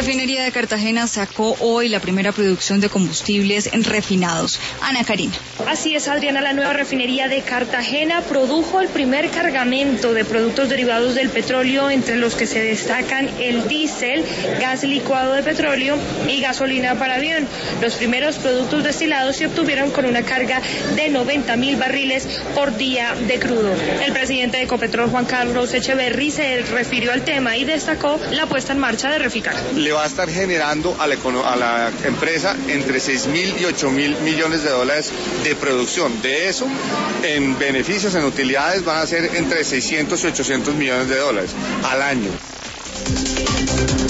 refinería de Cartagena sacó hoy la primera producción de combustibles refinados. Ana Karina. Así es, Adriana, la nueva refinería de Cartagena produjo el primer cargamento de productos derivados del petróleo, entre los que se destacan el diésel, gas licuado de petróleo y gasolina para avión. Los primeros productos destilados se obtuvieron con una carga de 90.000 barriles por día de crudo. El presidente de Ecopetrol, Juan Carlos Echeverry, se refirió al tema y destacó la puesta en marcha de Reficar. Le va a estar generando a la empresa entre 6.000 y 8.000 millones de dólares de producción. De eso, en beneficios, en utilidades, van a ser entre 600 y 800 millones de dólares al año.